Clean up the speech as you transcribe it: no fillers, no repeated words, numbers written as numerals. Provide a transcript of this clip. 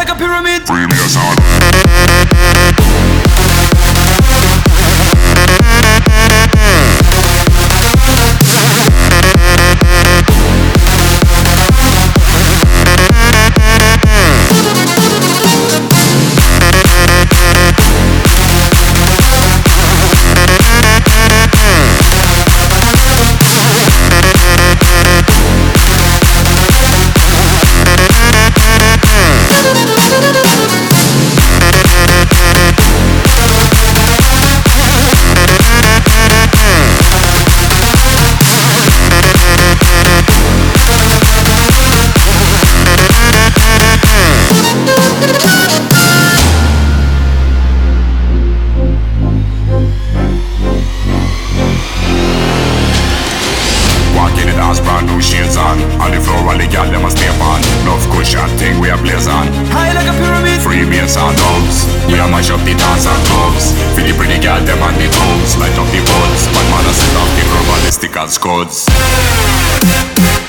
like a pyramid. Freemason. Brand new shades on the floor, all the gal them a step on. Enough cushion thing we a blaze on. High like a pyramid. Freemason dubs, we a mash up the dance and clubs. For the pretty gal them on the tubs, light up the buds. But man a set off the ballistic and scuds.